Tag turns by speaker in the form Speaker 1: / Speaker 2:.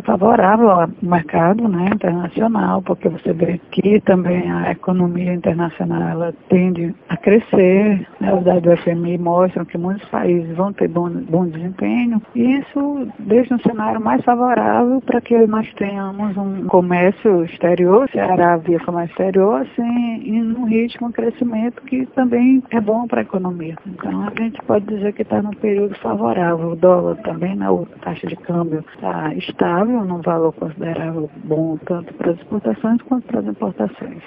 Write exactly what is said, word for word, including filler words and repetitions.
Speaker 1: favorável ao mercado, né, internacional, porque você vê que também a economia internacional ela tende a crescer, né, os dados do F M I mostram que muitos países vão ter bom, bom desempenho, e isso deixa um cenário mais favorável para que nós tenhamos um comércio exterior, Ceará via comércio exterior, assim, em um ritmo de crescimento que também é bom para a economia. Então a gente pode dizer que está num período favorável. O dólar também, né, a taxa de câmbio está estável, num valor considerável bom tanto para as exportações quanto para as importações.